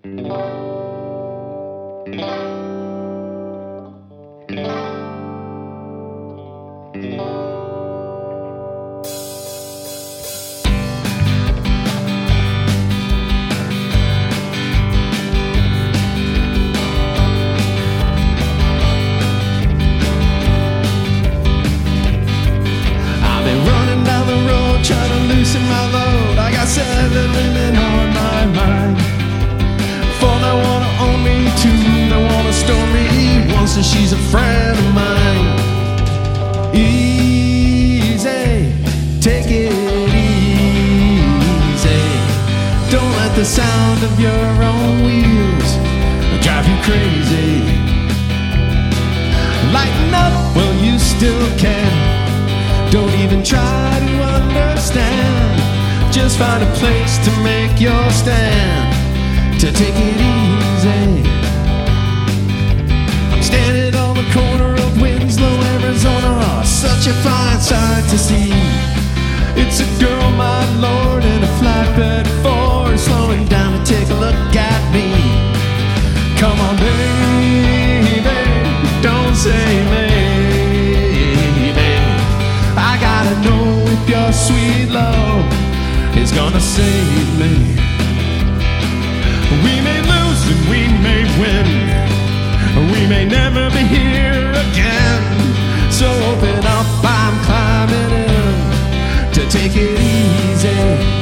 Trying to loosen my load. I got 7 women on my mind. 4 that wanna own me, 2 that wanna store me. 1 says she's a friend of mine. Easy, take it easy. Don't let the sound of your own wheels drive you crazy. Lighten up while you still can. Don't even try to understand. Just find a place to make your stand, to take it easy. I'm standing on the corner of Winslow, Arizona. Such a fine sight to see. It's a girl, my lord, in a flatbed Ford, slowing down to take a look at me. Come on, baby, don't say maybe. I gotta know if your sweet love is gonna save me. We may lose and we may win. We may never be here again. So open up, I'm climbing in to take it easy.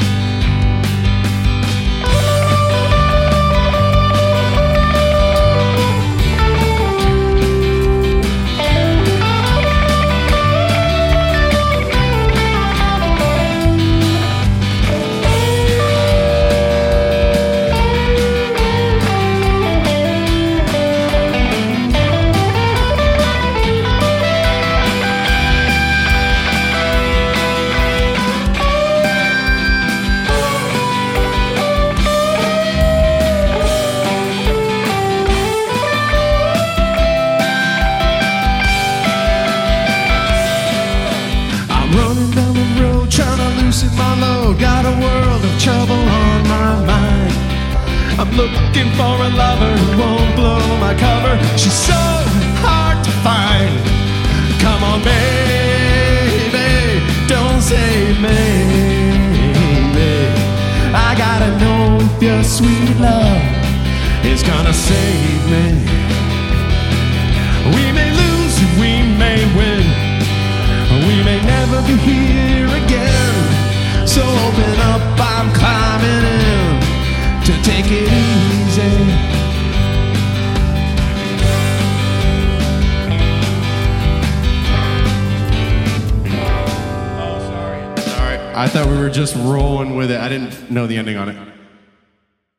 My load, got a world of trouble on my mind. I'm looking for a lover who won't blow my cover. She's so hard to find. Come on, baby, don't say maybe. I gotta know if your sweet love is gonna save me. We may lose and we may win. We may never be here again. So open up, I'm climbing in to take it easy. Oh, sorry. I thought we were just rolling with it. I didn't know the ending on it.